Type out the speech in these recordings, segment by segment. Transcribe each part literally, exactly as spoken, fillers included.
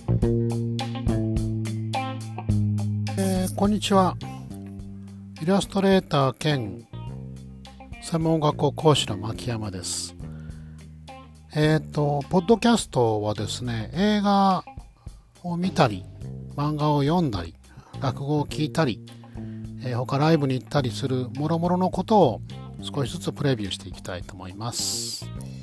えー、こんにちは。イラストレーター兼専門学校講師の牧山です。えっとポッドキャストはですね、映画を見たり漫画を読んだり落語を聞いたり、えー、他ライブに行ったりするもろもろのことを少しずつプレビューしていきたいと思います。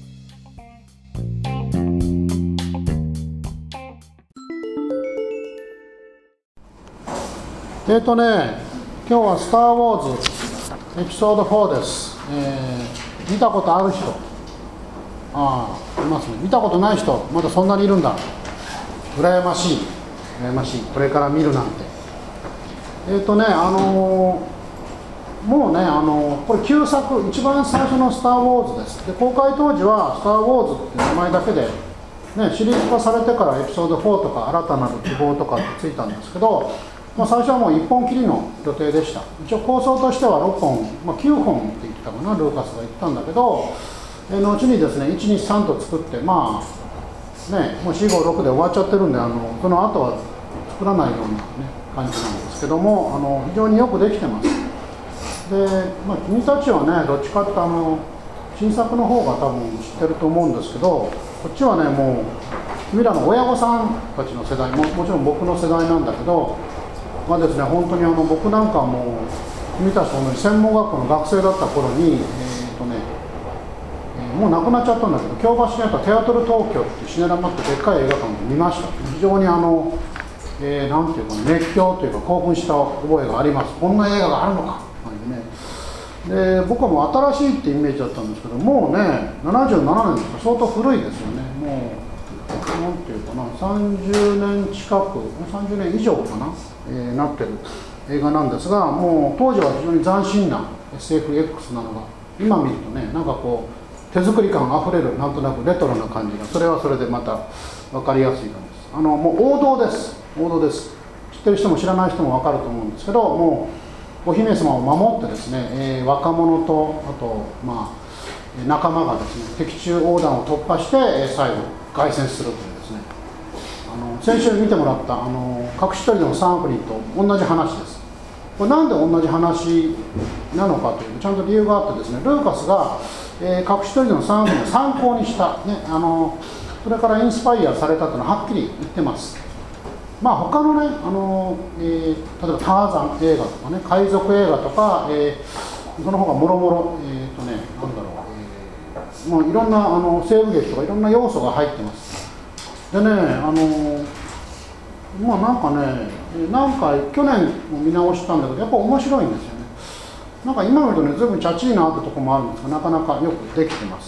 えーとね、今日はスター・ウォーズエピソードフォーです。えー、見たことある人、ああ、いますね。見たことない人、まだそんなにいるんだ。羨ましい、羨ましい。これから見るなんて。えーとね、あのー、もうね、あのー、これ旧作、一番最初のスター・ウォーズです。で、公開当時はスター・ウォーズっていう名前だけで、ね、シリーズ化されてからエピソードフォーとか新たなる希望とかってついたんですけど、まあ、最初はもういっぽんきりの予定でした。一応構想としてはろっぽん、まあ、きゅうほんって言ってたかな、ルーカスが言ったんだけど、えー、後にですねいちにさんと作って、まあね、もうよんごろくで終わっちゃってるんで、あのその後は作らないような、ね、感じなんですけども、あの非常によくできてます。で、まあ、君たちはね、どっちかってあの新作の方が多分知ってると思うんですけど、こっちはね、もう君らの親御さんたちの世代 も, もちろん僕の世代なんだけど、まあですね、本当にあの僕なんかも君たちと同じ専門学校の学生だった頃に、えーとねえー、もう亡くなっちゃったんだけど、京橋にあったテアトル東京っていうシネラマってでっかい映画館で見ました。非常にあの、えー、なんていうか熱狂というか興奮した覚えがあります。こんな映画があるのかっていうね。で、僕はもう新しいってイメージだったんですけど、もうねななじゅうななねんですから相当古いですよね。もうなんていうかな、さんじゅうねん近く、さんじゅうねん以上かな、えー、なってる映画なんですが、もう当時は非常に斬新な エスエフエックス なのが今見るとね、なんかこう手作り感あふれる、なんとなくレトロな感じが、それはそれでまた分かりやすい感じです。あのもう王道です、王道です。知ってる人も知らない人も分かると思うんですけど、もうお姫様を守ってですね、えー、若者とあとまあ仲間がですね、敵中横断を突破して、えー、最後凱旋するというですね、あの先週見てもらったあの隠し撮りのサンフリーと同じ話です。これなんで同じ話なのかというと、ちゃんと理由があってですね、ルーカスが、えー、隠し撮りのサンフリーを参考にした、ね、あのそれからインスパイアされたというのははっきり言ってます。まあ他のね、あの、えー、例えばターザン映画とかね、海賊映画とか、えー、その他もろもろ、えーとね、なんだろう、もういろんなあの西部劇とかいろんな要素が入ってます。でね、あのまあなんかね、何回去年も見直したんだけど、やっぱ面白いんですよね。なんか今見るとね、随分チャチいなってとこもあるんですが、なかなかよくできてます。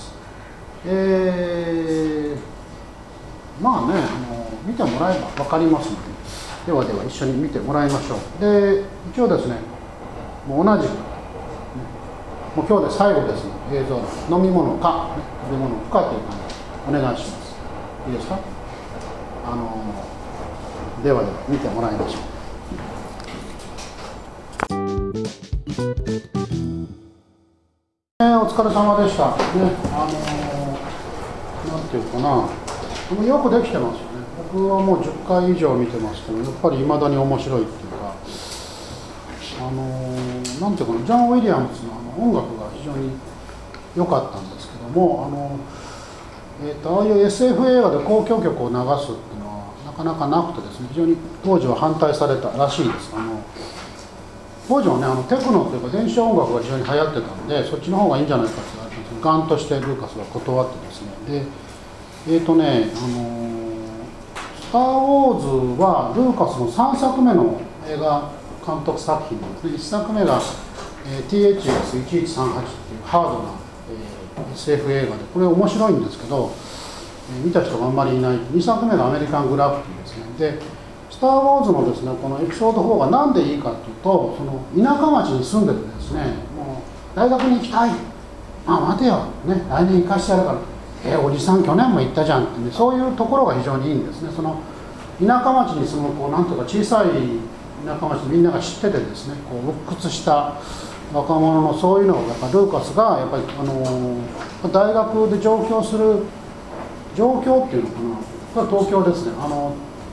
えー、まあね、あの見てもらえば分かりますので、ではでは一緒に見てもらいましょう。で、一応ですね、もう同じくもう今日で最後ですので、映像の飲み物か、ね、食べ物かという感じでお願いします。いいですか？あのではでは見てもらいましょう。えー、お疲れ様でした。ね、あのなんていうかな、よくできてますよね。僕はもうじゅっかい以上見てますけど、やっぱり未だに面白いっていうか、あのなんていうかな、ジョン・ウィリアムズのあの音楽が非常に良かったんですけども、あの、えー、とああいう エスエフ 映画で交響曲を流すっていうのはなかなかなくてですね、非常に当時は反対されたらしいです。あの当時はね、あのテクノというか電子音楽が非常に流行ってたんで、そっちの方がいいんじゃないかって言われたんですけど、ガンとしてルーカスは断ってですね、でえっ、ー、とね、あのスター・ウォーズはルーカスのさんさくめの映画監督作品なんですね。いっさくめが、えー、ティーエイチエスいちいちさんはち っていうハードな、えー、エスエフ 映画で、これ面白いんですけど、えー、見た人があんまりいない。にさくめがアメリカングラフィティですね。で、スター・ウォーズのですね、このエピソードフォーが何でいいかというと、その田舎町に住んでてですね、もう大学に行きたい、まあ待てよ、ね、来年行かしてやるから、えー、おじさん去年も行ったじゃんって、ね、そういうところが非常にいいんですね。その田舎町に住むこうなんとか小さい田舎町でみんなが知っててですね、こう鬱屈した若者のそういうのをやっぱルーカスがやっぱり、あのー、大学で上京する状況っていうのかな、これは東京ですね。あの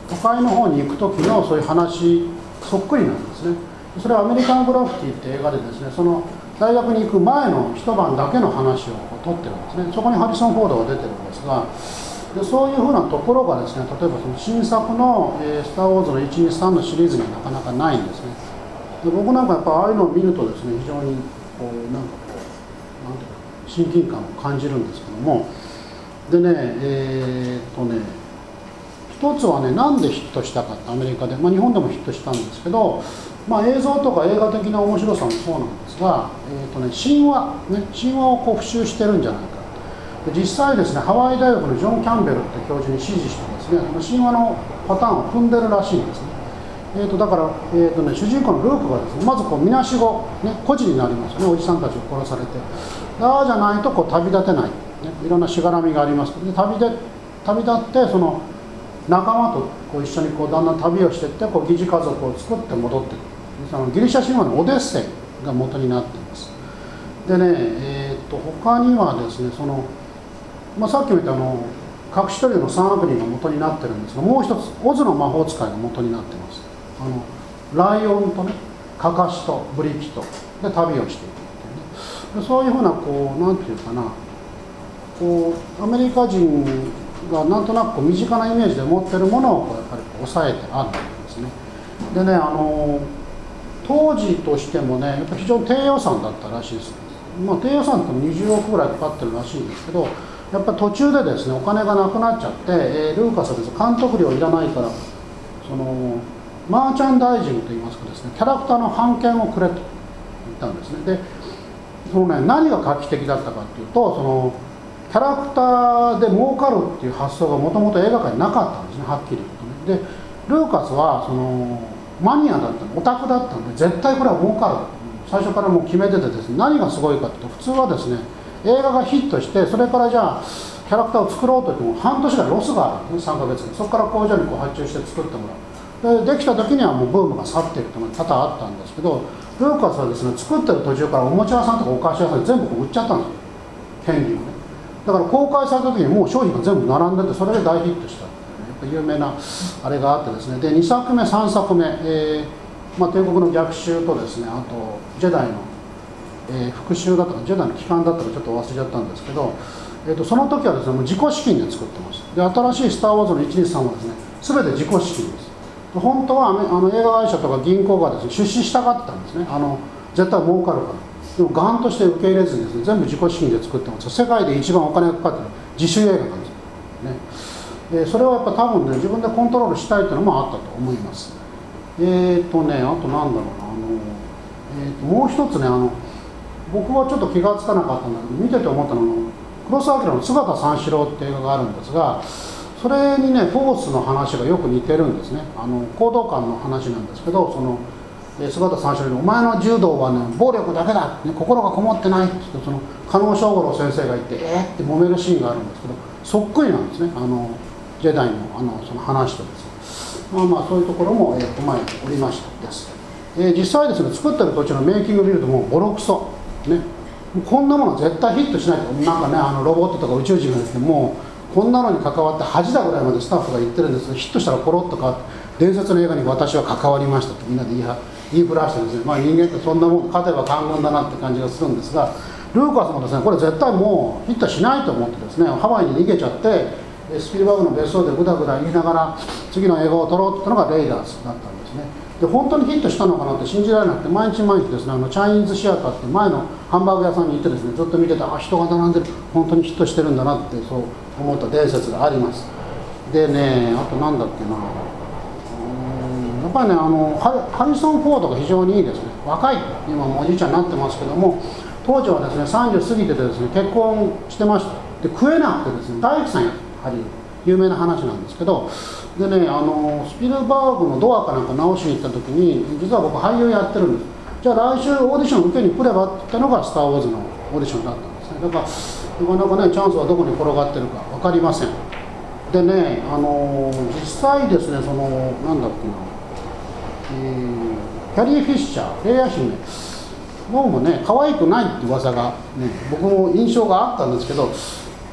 都会の方に行く時のそういう話そっくりなんですね。それはアメリカン・グラフィティって映画でですね、その大学に行く前の一晩だけの話を撮ってるんですね。そこにハリソン・フォードが出てるんですが、でそういうふうなところがですね、例えばその新作の、えー、スター・ウォーズのいち、に、さんのシリーズにはなかなかないんですね。で僕なんかやっぱああいうのを見るとですね、非常にこうなんかこうなんていうか親近感を感じるんですけども、でねえー、っとね一つはね、なんでヒットしたかってアメリカで、まあ、日本でもヒットしたんですけど、まあ、映像とか映画的な面白さもそうなんですが、えーとね、神話、ね、神話をこう復習してるんじゃないかと。で実際ですね、ハワイ大学のジョン・キャンベルって教授に指示してですね、神話のパターンを踏んでるらしいんですね。えーとだから、えーとね、主人公のルークがですね、まずこうみなしご、ね、孤児になりますよね、おじさんたちを殺されて。ああじゃないとこう旅立てない、ね、いろんなしがらみがあります。で旅で旅立ってその仲間とこう一緒にこうだんだん旅をしていってこう疑似家族を作って戻ってくる。そのギリシャ神話のオデッセイが元になっています。でね、えー、と他にはですね、その、まあ、さっきも言ったあの隠しトリオの三悪人が元になってるんですが、もう一つオズの魔法使いが元になっています。あのライオンとね、カカシとブリキとで旅をしていくっていうね。でそういうふうなこうなんていうかな、こうアメリカ人がなんとなくこう身近なイメージで持ってるものをこうやっぱり抑えてあるんですね。でね、あの当時としてもね、やっぱ非常に低予算だったらしいです。まあ、低予算ってにじゅうおくぐらいかかってるらしいんですけど、やっぱり途中でですね、お金がなくなっちゃって、えー、ルーカスはですね、監督料いらないから、そのマーチャンダイジングといいますかですね、キャラクターの版権をくれと言ったんですね。で、そのね、何が画期的だったかっていうと、そのキャラクターで儲かるっていう発想がもともと映画界になかったんですね、はっきり言うとね。で、ルーカスはそのマニアだったの、オタクだったんで、絶対これは儲かる、最初からもう決めててですね、何がすごいかというと、普通はですね、映画がヒットして、それからじゃあキャラクターを作ろうといっても半年ぐらいロスがあるんですね、さんかげつに。そこから工場にこう発注して作ってもらう。で、できた時にはもうブームが去っているというのが多々あったんですけど、ルーカスはですね、作ってる途中からおもちゃ屋さんとかお菓子屋さんに全部こう売っちゃったんですよ、権利をね。だから公開された時にもう商品が全部並んでて、それで大ヒットしたっていう、ね、やっぱ有名なあれがあってですね。でにさくめさんさくめ、えーまあ、帝国の逆襲とですね、あとジェダイの、えー、復讐だったかジェダイの帰還だったかちょっと忘れちゃったんですけど、えー、とその時はですね、もう自己資金で作ってます。で新しい「スター・ウォーズ」のいちにさんはですね、全て自己資金です。本当はあの映画会社とか銀行がですね、出資したがってたんですね。あの絶対儲かるから。でもガンとして受け入れずにですね、全部自己資金で作ってます。世界で一番お金がかかってる自主映画なんですよ、ね、でそれはやっぱ多分ね、自分でコントロールしたいというのもあったと思います。えっ、ー、とね、あとなんだろうな、あの、えー、ともう一つね、あの僕はちょっと気がつかなかったんだけど、見てて思ったのは黒澤明の「姿三四郎」って映画があるんですが、それにねフォースの話がよく似てるんですね。あの行動感の話なんですけど、その姿三四郎に「お前の柔道はね暴力だけだ、ね、心がこもってない」って言って、その加納正五郎先生が言って「えっ?」って揉めるシーンがあるんですけど、そっくりなんですね、あのジェダイのあのその話とですね。まあまあそういうところも、えー、踏まえておりましたです。えー、実際ですね、作ってる途中のメイキングを見るともうボロクソね、こんなものは絶対ヒットしないと、なんかね、あのロボットとか宇宙人がですね、もうこんなのに関わって恥だぐらいまでスタッフが言ってるんですけど、ヒットしたらコロッと変わって、伝説の映画に私は関わりましたとみんなで言いは言いふらしてですね、まあ人間ってそんなもん、勝てば官軍だなって感じがするんですが、ルーカスもですね、これ絶対もうヒットしないと思ってですね、ハワイに逃げちゃって、スピルバーグの別荘でぐだぐだ言いながら次の映画を撮ろうって言ったのがレイダーズだったんですね。で本当にヒットしたのかなって信じられなくて、毎日毎日ですね、あのチャイニーズシアターって前のハンバーグ屋さんに行ってですね、ずっと見てて、あ、人が並んでる、本当にヒットしてるんだなってそう思った伝説があります。でね、あとなんだっけな、うーんやっぱりね、あのハリソン・フォードが非常にいいですね。若い、今もおじいちゃんになってますけども、当時はですねさんじゅう過ぎててですね、結婚してました。で食えなくてですね、大工さんやハリウッド有名な話なんですけど、でね、あのスピルバーグのドアかなんか直しに行った時に、実は僕俳優やってるんです。じゃあ来週オーディション受けに来ればって言ったのが「スター・ウォーズ」のオーディションだったんですね。だからなかなかね、チャンスはどこに転がってるか分かりません。でね、あの実際ですね、そのなんだっけな、えー、キャリー・フィッシャー、レイヤ姫どうもね可愛くないって噂がね、僕も印象があったんですけど、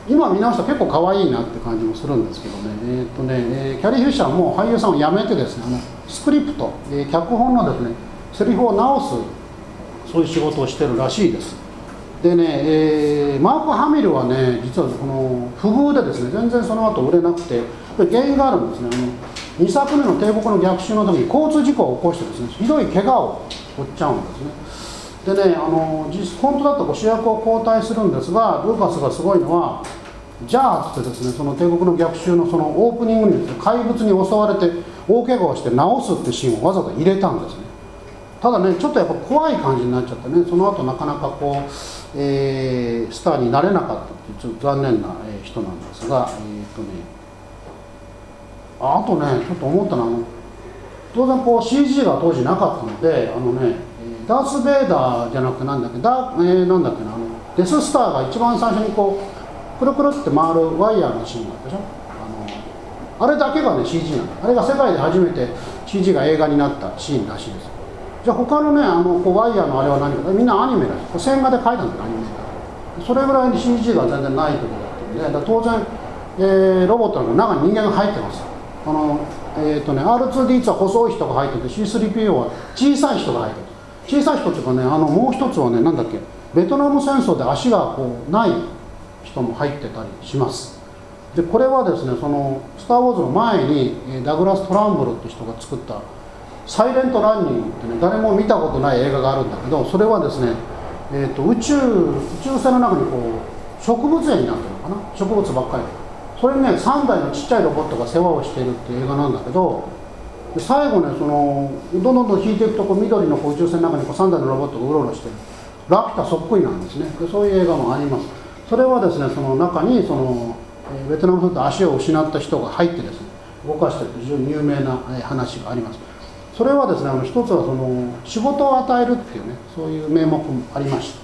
今見直したら結構可愛いなって感じもするんですけどね、えーっとねえー、キャリー・フィッシャーも俳優さんを辞めてですね、あのスクリプト、えー、脚本のですねセリフを直すそういう仕事をしてるらしいです。でね、えー、マーク・ハミルはね実はこの不遇でですね全然その後売れなくて、原因があるんですね。あのにさくめの帝国の逆襲の時に交通事故を起こしてですねひどい怪我を負っちゃうんですね。でね、あの実本当だとこう主役を交代するんですが、ルーカスがすごいのはじゃあってですね、その帝国の逆襲のそのオープニングにですね怪物に襲われて大怪我をして治すってシーンをわざわざ入れたんですね。ただねちょっとやっぱ怖い感じになっちゃってね、その後なかなかこう、えー、スターになれなかったっていうちょっと残念な人なんですが、えーとねあとね、ちょっと思ったのは、あの当然こう シージー が当時なかったので、あのね、ダース・ベイダーじゃなくてなんだっけ、ダー、えー、なんだっけな、あのデス・スターが一番最初にこう、くるくるって回るワイヤーのシーンがあったでしょ。あのあれだけがね、シージー なんだ。あれが世界で初めて シージー が映画になったシーンらしいです。じゃあ他のね、あのこうワイヤーのあれは何か、みんなアニメだし、線画で描いたんですよ、アニメで。それぐらいに シージー が全然ない時だったんで、だ当然、えー、ロボットの中に人間が入ってます。あのえーとね、アールツーディーツ は細い人が入ってて シースリーピーオー は小さい人が入ってる。小さい人っていうかね、あのもう一つはね、なんだっけ、ベトナム戦争で足がこうない人も入ってたりします。でこれはですね、そのスター・ウォーズの前にダグラス・トランブルって人が作った「サイレント・ランニング」ってね、誰も見たことない映画があるんだけど、それはですね、えーと宇宙宇宙船の中にこう植物園になってるのかな、植物ばっかり。それにねさんだいのちっちゃいロボットが世話をしているっていう映画なんだけど、最後ねそのどんどんどん引いていくとこう緑のこう宇宙船の中にこうさんだいのロボットがうろうろしてるラピュタそっくりなんですね。でそういう映画もあります。それはですね、その中にそのベトナムで足を失った人が入ってですね動かしている非常に有名な話があります。それはですね、あの一つはその仕事を与えるっていうね、そういう名目もありました。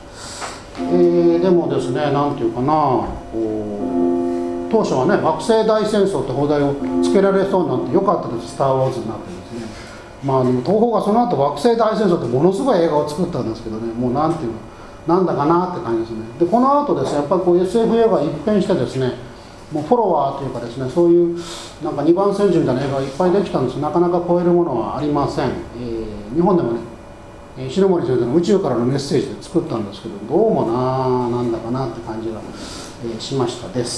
えー、でもですね、なんていうかな、こう当初はね、惑星大戦争って放題をつけられそうになってよかったです、スター・ウォーズになってですね。まあでも東宝がその後惑星大戦争ってものすごい映画を作ったんですけどね、もうなんていうのなんだかなって感じですね。でこの後ですね、やっぱりこう エスエフ 映画が一変してですね、もうフォロワーというかですね、そういうなんか二番煎じみたいな映画がいっぱいできたんですが、なかなか超えるものはありません。えー、日本でもね、石森先生の宇宙からのメッセージで作ったんですけど、どうもななんだかなって感じが、えー、しましたです。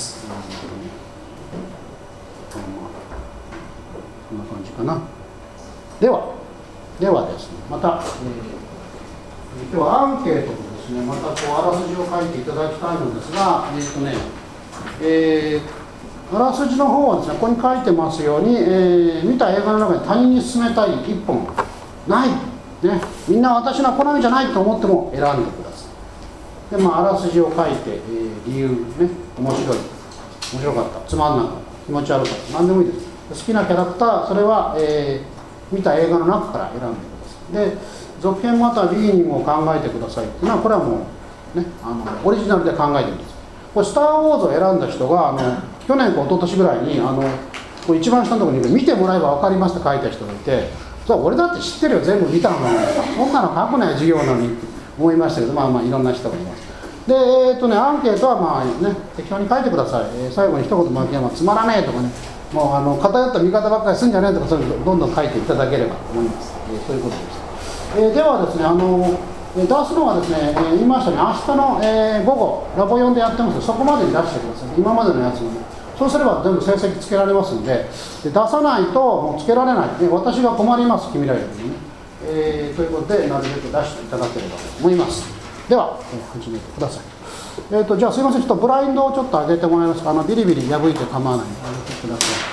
こんな感じかな。では、ではですね、また、えー、今日はアンケートとですね、またこうあらすじを書いていただきたいのですが、えっとね、えー、あらすじの方はですね、ここに書いてますように、えー、見た映画の中に他人に勧めたい一本ない、ね、みんな私の好みじゃないと思っても選んでください。で、まあ、あらすじを書いて、えー、理由ね、面白い、面白かった、つまんなかった、気持ち悪かった、何でもいいです。好きなキャラクター、それは、えー、見た映画の中から選んでください。で、続編またはリーニングを考えてくださいっていうのは、これはもう、ね、あのオリジナルで考えてるんです。これスター・ウォーズを選んだ人があの去年か一昨年ぐらいにあのこれ一番下のところに見てもらえば分かりますって書いた人がいて、それ俺だって知ってるよ、全部見たのにそんなの書くない授業なのにって思いましたけど、まあまあいろんな人がいます。で、えーとね、アンケートはまあね適当に書いてください。えー、最後に一言牧山つまらねえとかね、もうあの偏った見方ばっかりするんじゃねえとか、そういうのどんどん書いていただければと思います。えー、そういうことです。えー、ではですね、あの出すのはですね、えー、言いましたね、明日の、えー、午後、ラボよんでやってますので、そこまでに出してください。今までのやつもね、そうすれば全部成績つけられますんで、で出さないともうつけられない、ね、私が困ります、君らよりね、えー。ということで、なるべく出していただければと思います。では、えー、始めてください。えーと、じゃあ、すいません、ちょっとブラインドをちょっと上げてもらえますか。あのビリビリ破いて構わないので、上げてください。